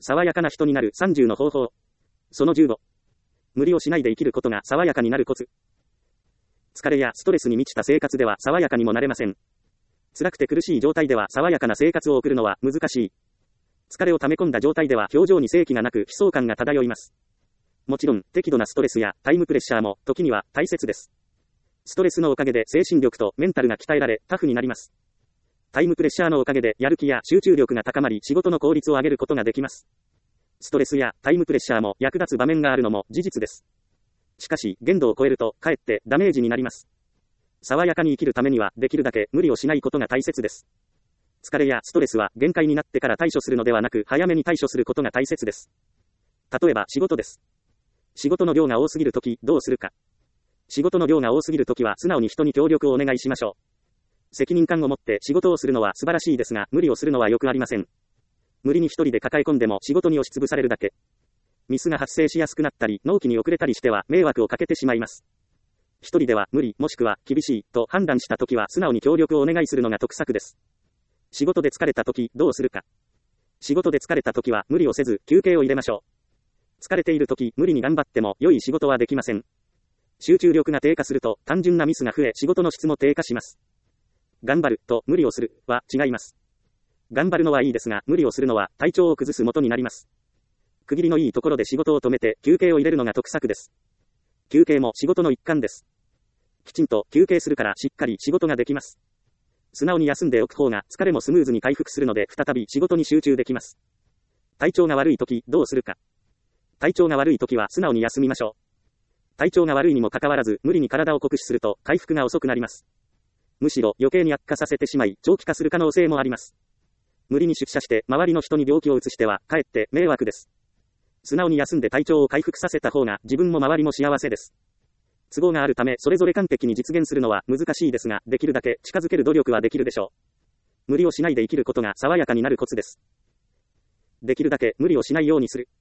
爽やかな人になる30の方法。その15。無理をしないで生きることが爽やかになるコツ。疲れやストレスに満ちた生活では爽やかにもなれません。辛くて苦しい状態では爽やかな生活を送るのは難しい。疲れを溜め込んだ状態では表情に生気がなく悲壮感が漂います。もちろん適度なストレスやタイムプレッシャーも時には大切です。ストレスのおかげで精神力とメンタルが鍛えられタフになります。タイムプレッシャーのおかげでやる気や集中力が高まり仕事の効率を上げることができます。ストレスやタイムプレッシャーも役立つ場面があるのも事実です。しかし限度を超えるとかえってダメージになります。爽やかに生きるためにはできるだけ無理をしないことが大切です。疲れやストレスは限界になってから対処するのではなく早めに対処することが大切です。例えば仕事です。仕事の量が多すぎるときどうするか。仕事の量が多すぎるときは素直に人に協力をお願いしましょう。責任感を持って仕事をするのは素晴らしいですが無理をするのはよくありません。無理に一人で抱え込んでも仕事に押しつぶされるだけ。ミスが発生しやすくなったり納期に遅れたりしては迷惑をかけてしまいます。一人では無理もしくは厳しいと判断したときは素直に協力をお願いするのが得策です。仕事で疲れたときどうするか。仕事で疲れたときは無理をせず休憩を入れましょう。疲れているとき無理に頑張っても良い仕事はできません。集中力が低下すると単純なミスが増え仕事の質も低下します。頑張ると無理をするは違います。頑張るのはいいですが無理をするのは体調を崩す元になります。区切りのいいところで仕事を止めて休憩を入れるのが得策です。休憩も仕事の一環です。きちんと休憩するからしっかり仕事ができます。素直に休んでおく方が疲れもスムーズに回復するので再び仕事に集中できます。体調が悪いときどうするか。体調が悪いときは素直に休みましょう。体調が悪いにもかかわらず無理に体を酷使すると回復が遅くなります。むしろ余計に悪化させてしまい長期化する可能性もあります。無理に出社して周りの人に病気を移してはかえって迷惑です。素直に休んで体調を回復させた方が自分も周りも幸せです。都合があるためそれぞれ完璧に実現するのは難しいですができるだけ近づける努力はできるでしょう。無理をしないで生きることが爽やかになるコツです。できるだけ無理をしないようにする。